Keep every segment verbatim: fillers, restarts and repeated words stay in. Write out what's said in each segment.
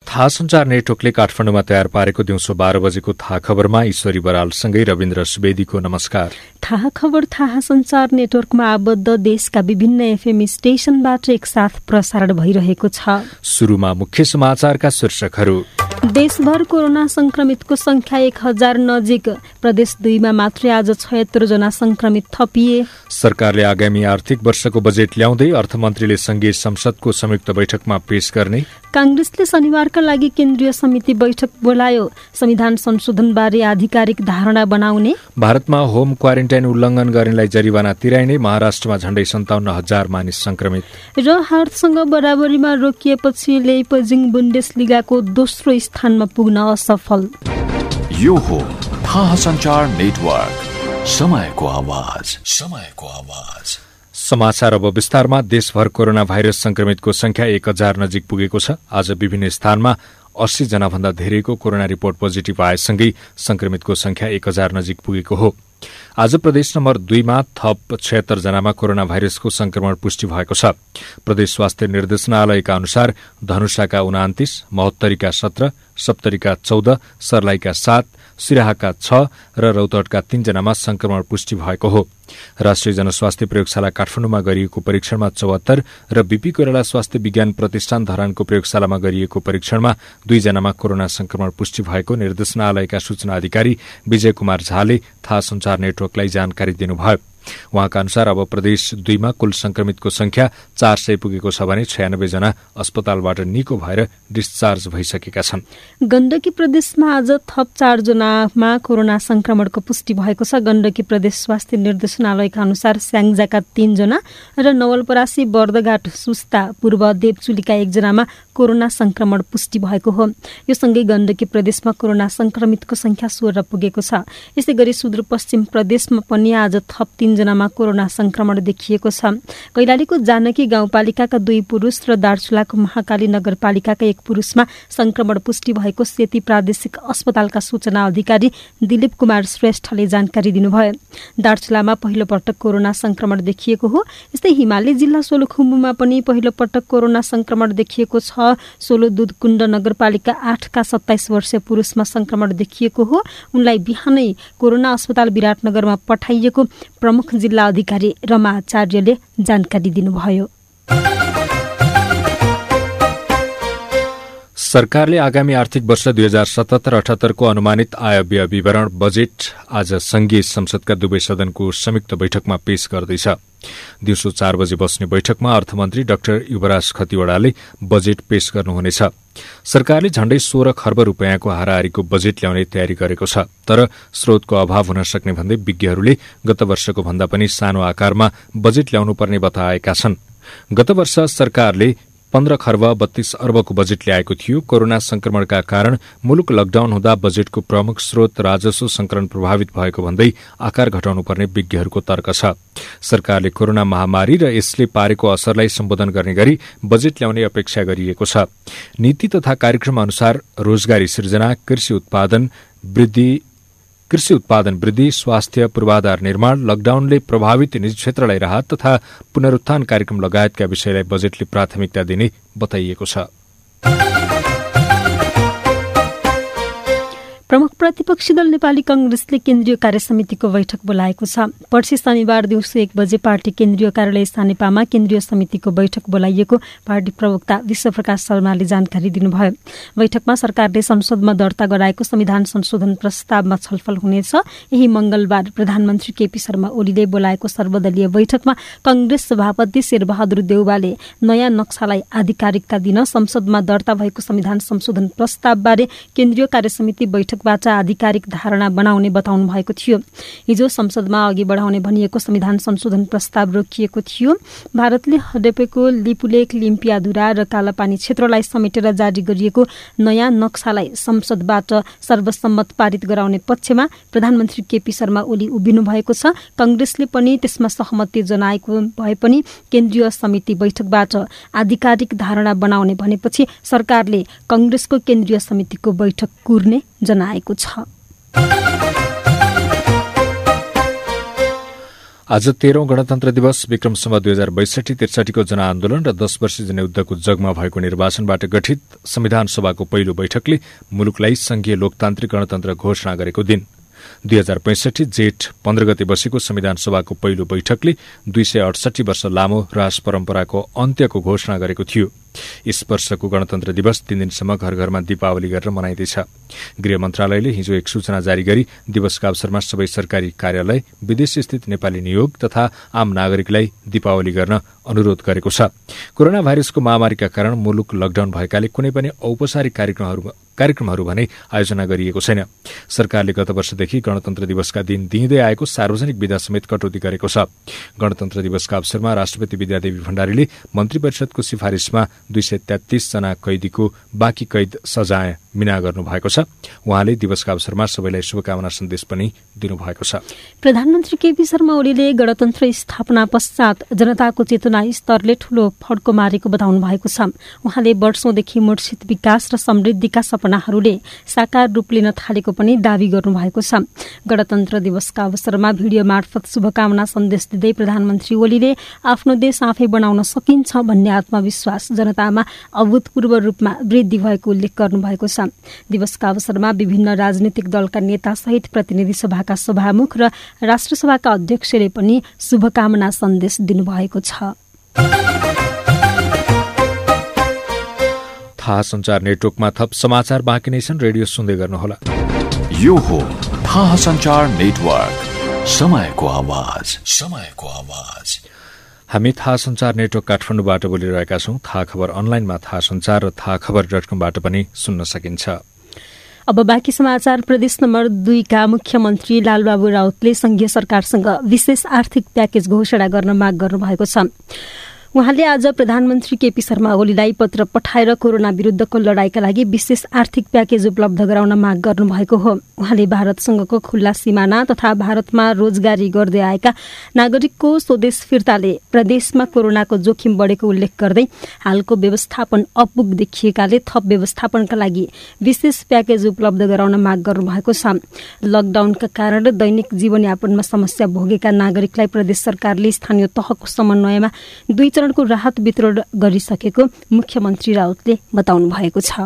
थाहा सञ्चार नेटवर्कले काठमाडौँमा तयार पारेको दिउँसो बाह्र बजेको थाहा खबरमा ईश्वरी बरालसँगै रविन्द्र सुवेदीको नमस्कार। थाहा खबर थाहा सञ्चार नेटवर्कमा आबद्ध देशका विभिन्न एफएम स्टेशनबाट एकसाथ प्रसारण भइरहेको छ। सुरुमा मुख्य समाचारका शीर्षकहरू। देशभर कोरोना संक्रमितको संख्या एक हजार नजिक, प्रदेश दुईमा मात्रै आज छयत्तर जना संक्रमित थपिए। सरकारले आगामी आर्थिक वर्षको बजेट ल्याउँदै अर्थमन्त्रीले संघीय संसदको संयुक्त बैठकमा पेश गर्ने। कांग्रेसले शनिबारका लागि केन्द्रीय समिति बैठक बोलायो, संविधान संशोधनबारे आधिकारिक धारणा बनाउने। भारतमा होम क्वारेन्टाइन उल्लंघन गर्नेलाई जरिवाना तिराइने, महाराष्ट्रमा झण्डै सन्ताउन्न हजार मानिस संक्रमित। र हार्टसँग बराबरीमा रोकिएपछि लेइपजिङ बुन्डेसलिगाको दोस्रो स्थानमा पुग्न असफल। यो हो थाहा सञ्चार नेटवर्क, समयको आवाज, समयको आवाज। समाचार अब विस्तारमा। देशभर कोरोना भाइरस संक्रमितको संख्या एक हजार नजिक पुगेको छ। आज विभिन्न स्थानमा अस्सी जना भन्दा धेरैको कोरोना रिपोर्ट पोजिटिभ आएसँगै संक्रमितको संख्या एक हजार नजिक पुगेको हो। आज प्रदेश नम्बर दुईमा थप छयत्तर जनामा कोरोना भाइरसको संक्रमण पुष्टि भएको छ। प्रदेश स्वास्थ्य निर्देशनालयका अनुसार धनुषाका उनातिस, महोत्तरीका सत्र, सप्तरीका चौध, सर्लाहीका सात, सिराहाका छ र रौतहटका तीन जनामा संक्रमण पुष्टि भएको हो। राष्ट्रिय जनस्वास्थ्य प्रयोगशाला काठमाडौँमा गरिएको परीक्षणमा चौहत्तर र बीपी कोइराला स्वास्थ्य विज्ञान प्रतिष्ठान धरानको प्रयोगशालामा गरिएको परीक्षणमा दुईजनामा कोरोना संक्रमण पुष्टि भएको निर्देशनालयका सूचना अधिकारी विजय कुमार झाले थाहा सञ्चार नेटवर्कलाई जानकारी दिनुभयो। उहाँका अनुसार अब प्रदेश दुईमा कुल संक्रमितको संख्या चार सय पुगेको छ भने छयानब्बे जना अस्पतालबाट निको भएर डिस्चार्ज भइसकेका छन्। गण्डकी प्रदेशमा आज थप चार जनामा कोरोना संक्रमणको पुष्टि भएको छ। गण्डकी प्रदेश स्वास्थ्य निर्देशनालयका अनुसार स्याङ्जाका तीन जना र नवलपरासी, बर्दघाट, सुस्ता, पूर्व देवचुलीका एकजनामा कोरोना संक्रमण पुष्टि भएको हो। यो सँगै गण्डकी प्रदेशमा कोरोना संक्रमितको संख्या सोह्र पुगेको छ। यसै गरी सुदूरपश्चिम प्रदेशमा पनि आज थप तीन जनामा कोरोना संक्रमण देखिएको छ। कैलालीको जानकी गाउँपालिकाका दुई पुरुष र दार्चुलाको महाकाली नगरपालिकाका एक पुरुषमा संक्रमण पुष्टि भएको सेती प्रादेशिक अस्पतालका सूचना अधिकारी दिलीप कुमार श्रेष्ठले जानकारी दिनुभयो। दार्चुलामा पहिलो पटक कोरोना संक्रमण देखिएको हो। यस्तै हिमाली जिल्ला सोलुखुम्बुमा पनि पहिलो पटक कोरोना संक्रमण देखिएको छ। सोलो दुधकुण्ड नगरपालिका आठका सत्ताइस वर्षीय पुरुषमा संक्रमण देखिएको हो। उनलाई बिहानै कोरोना अस्पताल विराटनगरमा पठाइएको प्रमुख जिल्ला अधिकारी रमा आचार्यले जानकारी दिनुभयो। सरकारले आगामी आर्थिक वर्ष दुई हजार सतहत्तर अठहत्तरको अनुमानित आय व्यय विवरण बजेट आज संघीय संसदका दुवै सदनको संयुक्त बैठकमा पेश गर्दैछ। दिउँसो चार बजे बस्ने बैठकमा अर्थमन्त्री डाक्टर युवराज खतिवड़ाले बजेट पेश गर्नुहुनेछ। सरकारले झण्डै सोह्र खर्ब रूपियाँको हाराहारीको बजेट ल्याउने तयारी गरेको छ। तर स्रोतको अभाव हुन सक्ने भन्दै विज्ञहरूले गत वर्षको भन्दा पनि सानो आकारमा बजेट ल्याउनुपर्ने बताएका छन्। गत वर्ष सरकारले पन्ध्र खर्ब बत्तीस अर्बको बजेट ल्याएको थियो। कोरोना संक्रमणका कारण मुलुक लकडाउन हुँदा बजेटको प्रमुख स्रोत राजस्व संकलन प्रभावित भएको भन्दै आकार घटाउनुपर्ने विज्ञहरूको तर्क छ। सरकारले कोरोना महामारी र यसले पारेको असरलाई सम्बोधन गर्ने गरी बजेट ल्याउने अपेक्षा गरिएको छ। नीति तथा कार्यक्रम अनुसार रोजगारी सृजना, कृषि उत्पादन वृद्धि कृषि उत्पादन वृद्धि, स्वास्थ्य पूर्वाधार निर्माण, लकडाउनले प्रभावित निजी क्षेत्रलाई राहत तथा पुनरुत्थान कार्यक्रम लगायतका विषयलाई बजेटले प्राथमिकता दिने बताइएको छ। प्रमुख प्रतिपक्षी दल नेपाली कांग्रेसले केन्द्रीय कार्य समितिको बैठक बोलाएको छ। पर्सि शनिबार दिउँसो एक बजे पार्टी केन्द्रीय कार्यालय सानेपामा केन्द्रीय समितिको बैठक बोलाइएको पार्टी प्रवक्ता विश्वप्रकाश शर्माले जानकारी दिनुभयो। बैठकमा सरकारले संसदमा दर्ता गराएको संविधान संशोधन प्रस्तावमा छलफल हुनेछ। यही मंगलबार प्रधानमन्त्री केपी शर्मा ओलीले बोलाएको सर्वदलीय बैठकमा कांग्रेस सभापति शेरबहादुर देउवाले नयाँ नक्सालाई आधिकारिकता दिन संसदमा दर्ता भएको संविधान संशोधन प्रस्तावबारे केन्द्रीय कार्य समिति बैठक बाट आधिकारिक धारणा बनाउने बताउनु भएको थियो। हिजो संसदमा अघि बढाउने भनिएको संविधान संशोधन प्रस्ताव रोकिएको थियो। भारतले हडेपेको लिपुलेख, लिम्पियाधुरा र कालापानी क्षेत्रलाई समेटेर जारी गरिएको नयाँ नक्सालाई संसदबाट सर्वसम्मत पारित गराउने पक्षमा प्रधानमन्त्री केपी शर्मा ओली उभिनु भएको छ। कांग्रेसले पनि त्यसमा सहमति जनाएको भए पनि केन्द्रीय समिति बैठकबाट आधिकारिक धारणा बनाउने भनेपछि सरकारले कांग्रेसको केन्द्रीय समितिको बैठक कुर्ने जनाएको छ। आज तेह्रौं गणतन्त्र दिवस विक्रम सम्वत दुई हजार बैसठी त्रिसठीको जनआन्दोलन र दश वर्षीय जनयुद्धको जगमा भएको निर्वाचनबाट गठित संविधान सभाको पहिलो बैठकले मुलुकलाई संघीय लोकतान्त्रिक गणतन्त्र घोषणा गरेको दिन दुई हजार पैंसठी जेठ पन्ध्र गते बसेको संविधान सभाको पहिलो बैठकले दुई सय अडसठी वर्ष लामो राज परम्पराको अन्त्यको घोषणा गरेको थियो। यस वर्षको गणतन्त्र दिवस तीन दिनसम्म घर घरमा दीपावली गरेर मनाइँदैछ। गृह मन्त्रालयले हिजो एक सूचना जारी गरी दिवसका अवसरमा सबै सरकारी कार्यालय, विदेशस्थित नेपाली नियोग तथा आम नागरिकलाई दीपावली गर्न अनुरोध गरेको छ। कोरोना भाइरसको महामारीका कारण मुलुक लकडाउन भएकाले कुनै पनि औपचारिक कार्यक्रमहरू कार्यक्रमहरू भने आयोजना गरिएको छैन। सरकारले गत वर्षदेखि गणतन्त्र दिवसका दिन दिइँदै आएको सार्वजनिक विदा समेत कटौती गरेको छ। गणतन्त्र दिवसका अवसरमा राष्ट्रपति विद्यादेवी भण्डारीले मन्त्री परिषदको सिफारिशमा दुई सय तेत्तीस जना कैदीको बाँकी कैद सजाय मिना गर्नु भएको छ। उहाँले दिवसका अवसरमा सबैलाई शुभकामना सन्देश पनि दिनुभएको छ। प्रधानमन्त्री केपी शर्मा ओलीले गणतन्त्र स्थापना पश्चात जनताको चेतना स्तरले ठूलो फड्को मारेको बताउनु भएको छ। उहाँले वर्षौंदेखि मूर्छित विकास र समृद्धिका सपनाहरूले साकार रूप लिन थालेको पनि दावी गर्नुभएको छ। गणतन्त्र दिवसका अवसरमा भिडियो मार्फत शुभकामना सन्देश दिँदै प्रधानमन्त्री ओलीले आफ्नो देश आफै बनाउन सकिन्छ भन्ने आत्मविश्वास जनतामा अभूतपूर्व रूपमा वृद्धि भएको उल्लेख गर्नुभएको छ। दिवसका अवसरमा विभिन्न राजनीतिक दलका नेता सहित प्रतिनिधि सभाका सभामुख र राष्ट्रसभाका अध्यक्षले पनि शुभकामना सन्देश दिनुभएको छ। थाहा संचार नेटवर्कमा थप समाचार बाँकी नै छन्, रेडियो सुन्दै गर्नुहोला। यो हो थाहा संचार नेटवर्क, समयको आवाज, समयको आवाज। हामी थाहा संचार नेटवर्क काठमाडौँबाट बोलिरहेका छौं। थाहा खबर अनलाइनमा थाहा संचार र थाहा खबर डट कमबाट पनि सुन्न सकिन्छ। अब बाँकी समाचार। प्रदेश नम्बर दुईका मुख्यमन्त्री लालबाबु राउतले संघीय सरकारसँग विशेष आर्थिक प्याकेज घोषणा गर्न माग गर्नुभएको छ। उहाँले आज प्रधानमन्त्री केपी शर्मा ओलीलाई पत्र पठाएर कोरोना विरूद्धको लडाईका लागि विशेष आर्थिक प्याकेज उपलब्ध गराउन माग गर्नुभएको हो। उहाँले भारतसँगको खुल्ला सिमाना तथा भारतमा रोजगारी गर्दै आएका नागरिकको स्वदेश फिर्ताले प्रदेशमा कोरोनाको जोखिम बढेको उल्लेख गर्दै हालको व्यवस्थापन अपुग देखिएकाले थप व्यवस्थापनका लागि विशेष प्याकेज उपलब्ध गराउन माग गर्नुभएको छ। लकडाउनका कारण दैनिक जीवनयापनमा समस्या भोगेका नागरिकलाई प्रदेश सरकारले स्थानीय तहको समन्वयमा दुई चरणको राहत वितरण गरिसकेको मुख्यमन्त्री राउतले बताउनु भएको छ।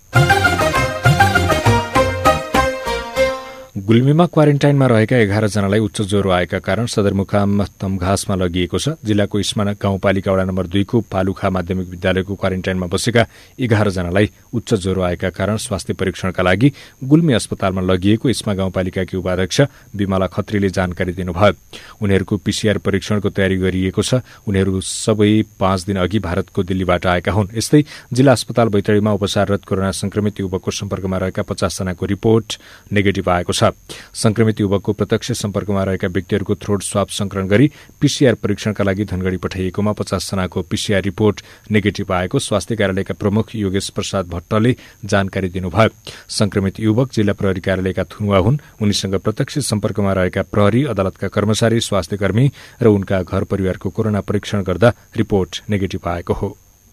गुल्मीमा क्वारेन्टाइनमा रहेका एघार जनालाई उच्च ज्वरो आएका कारण सदरमुकाम तमघासमा लगिएको छ। जिल्लाको इस्मा गाउँपालिका वडा नम्बर दुईको पालुखा माध्यमिक विद्यालयको क्वारेन्टाइनमा बसेका एघार जनालाई उच्च ज्वरो आएका कारण स्वास्थ्य परीक्षणका लागि गुल्मी अस्पतालमा लगिएको इस्मा गाउँपालिकाकी उपाध्यक्ष विमला खत्रीले जानकारी दिनुभयो। उनीहरूको पीसीआर परीक्षणको तयारी गरिएको छ। उनीहरू सबै पाँच दिन अघि भारतको दिल्लीबाट आएका हुन्। यस्तै जिल्ला अस्पताल बैतडीमा उपचाररत कोरोना संक्रमित युवकको सम्पर्कमा रहेका पचास जनाको रिपोर्ट नेगेटिभ आएको छ। संक्रमित युवकको प्रत्यक्ष सम्पर्कमा रहेका व्यक्तिहरूको थ्रोट स्वाब संकलन गरी पीसीआर परीक्षणका लागि धनगढ़ी पठाइएकोमा पचास जनाको पीसीआर रिपोर्ट नेगेटिभ आएको स्वास्थ्य कार्यालयका प्रमुख योगेश प्रसाद भट्टले जानकारी दिनुभयो। संक्रमित युवक जिल्ला प्रहरी कार्यालयका थुनुवा हुन्। उनीसँग प्रत्यक्ष सम्पर्कमा रहेका प्रहरी, अदालतका कर्मचारी, स्वास्थ्य कर्मी र उनका घर परिवारको कोरोना परीक्षण गर्दा रिपोर्ट नेगेटिभ आएको हो।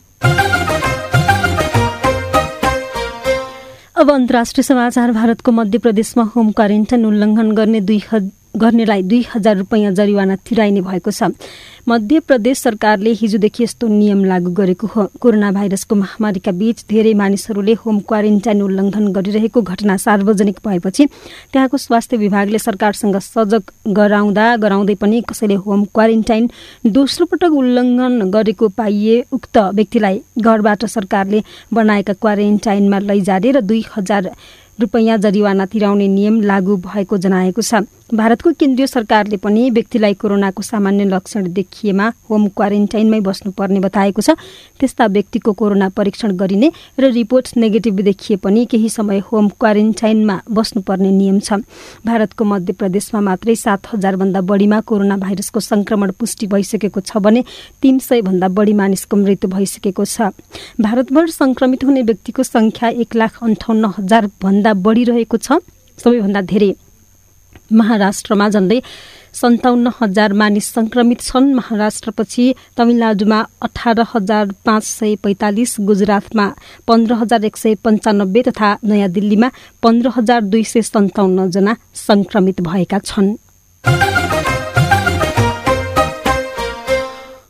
अब अन्तर्राष्ट्रिय समाचार। भारतको मध्य प्रदेशमा होम क्वारेन्टाइन उल्लंघन गर्ने दुई गर्नेलाई दुई हजार रुपियाँ जरिवाना तिराइने भएको छ। मध्य प्रदेश सरकारले हिजोदेखि यस्तो नियम लागू गरेको हो। कोरोना भाइरसको महामारीका बीच धेरै मानिसहरूले होम क्वारेन्टाइन उल्लंघन गरिरहेको घटना सार्वजनिक भएपछि त्यहाँको स्वास्थ्य विभागले सरकारसँग सजग गराउँदा गराउँदै पनि कसैले होम क्वारेन्टाइन दोस्रो पटक उल्लंघन गरेको पाइए उक्त व्यक्तिलाई घरबाट सरकारले बनाएका क्वारेन्टाइनमा लैजाने र दुई हजार रुपियाँ जरिवाना तिराउने नियम लागू भएको जनाएको छ। भारतको केन्द्रीय सरकारले पनि व्यक्तिलाई कोरोनाको सामान्य लक्षण देखिएमा होम क्वारेन्टाइनमै बस्नुपर्ने बताएको छ। त्यस्ता व्यक्तिको कोरोना परीक्षण गरिने र रिपोर्ट नेगेटिभ देखिए पनि केही समय होम क्वारेन्टाइनमा बस्नुपर्ने नियम छ। भारतको मध्य प्रदेशमा मात्रै सात हजार भन्दा बढीमा कोरोना भाइरसको संक्रमण पुष्टि भइसकेको छ भने तीन सय भन्दा बढी मानिसको मृत्यु भइसकेको छ। भारतभर संक्रमित हुने व्यक्तिको संख्या एक लाख अन्ठाउन्न हजार भन्दा बढी रहेको छ। सबैभन्दा धेरै महाराष्ट्रमा झण्डै सन्ताउन्न हजार मानिस संक्रमित छन्। महाराष्ट्रपछि तमिलनाडुमा अठार हजार पाँच सय पैंतालिस, गुजरातमा पन्ध्र हजार एक सय पञ्चानब्बे तथा नयाँ दिल्लीमा पन्ध्र हजार दुई सय सन्ताउन्न जना संक्रमित भएका छन्।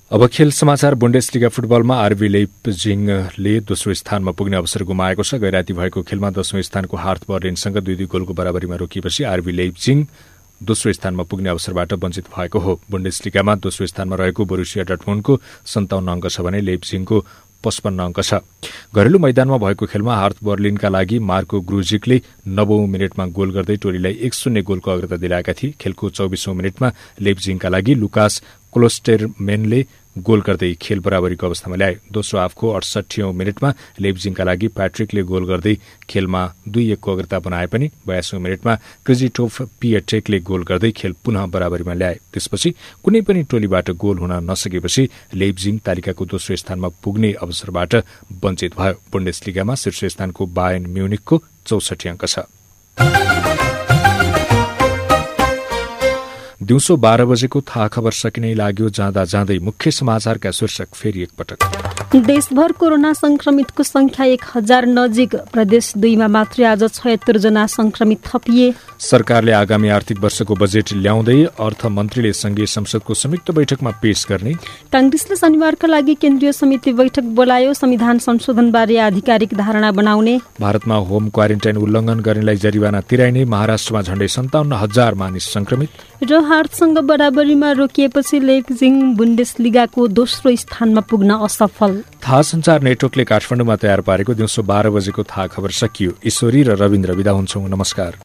अब खेल समाचार। बुन्डेसलिगा फुटबलमा आरबी लेइप्जिङले दोस्रो स्थानमा पुग्ने अवसर गुमाएको छ। गैराती भएको खेलमा दशौं स्थानको हार्थ बर्लिनसँग दुई दुई गोलको बराबरीमा रोकिएपछि आरबी लेइप्जिङ दोस्रो स्थानमा पुग्ने अवसरबाट वञ्चित भएको हो। बुन्डेसलिगामा दोस्रो स्थानमा रहेको बोरुसिया डर्टमुन्डको सन्ताउन्न अङ्क छ भने लेइप्जिङको पचपन्न अङ्क छ। घरेलु मैदानमा भएको खेलमा हार्थ बर्लिनका लागि मार्को ग्रुजिकले नवौं मिनटमा गोल गर्दै टोलीलाई एक शून्य गोलको अग्रता दिलाएका थिए। खेलको चौबिसौं मिनटमा लेइप्जिङका लागि लुकास क्लोस्टेरमेनले गोल गर्दै खेल बराबरीको अवस्थामा ल्याए। दोस्रो हाफको अडसठीौं मिनटमा लेइप्जिङका लागि प्याट्रिकले गोल गर्दै खेलमा दुई एकको अग्रता बनाए पनि बयासीौं मिनटमा क्रिजिटोफ पिएट्रेकले गोल गर्दै खेल पुनः बराबरीमा ल्याए। त्यसपछि कुनै पनि टोलीबाट गोल हुन नसकेपछि लेइप्जिङ तालिकाको दोस्रो स्थानमा पुग्ने अवसरबाट वञ्चित भयो। बुन्डेसलिगामा शीर्ष स्थानको बायर्न म्युनिकको चौसठी अङ्क छ। दिउँसो बाह्र बजेको थाहा खबर सकिनै लाग्यो। जाँदा जाँदै मुख्य समाचारका शीर्षक फेरि एकपटक। देशभर कोरोना संक्रमितको संख्या एक हजार नजिक। प्रदेश दुईमा मात्रै आज छयत्तर जना संक्रमित थपिए। सरकारले आगामी आर्थिक वर्षको बजेट ल्याउँदै अर्थमन्त्रीले संघीय संसदको संयुक्त बैठकमा पेश गर्ने। कांग्रेसले शनिबारका लागि केन्द्रीय समिति बैठक बोलायो। संविधान संशोधनबारे आधिकारिक धारणा बनाउने। भारतमा होम क्वारेन्टाइन उल्लंघन गर्नेलाई जरिवाना तिराइने। महाराष्ट्रमा झण्डै सन्ताउन्न हजार मानिस संक्रमित। र हार्टसँग बराबरीमा रोकिएपछि लेइप्जिङ बुन्डेसलिगाको दोस्रो स्थानमा पुग्न असफल। थाहा संचार नेटवर्कले काठमाडौँमा तयार पारेको दिउँसो बाह्र बजेको थाहा खबर सकियो। ईश्वरी र रविन्द्र विदा हुन्छौं। नमस्कार।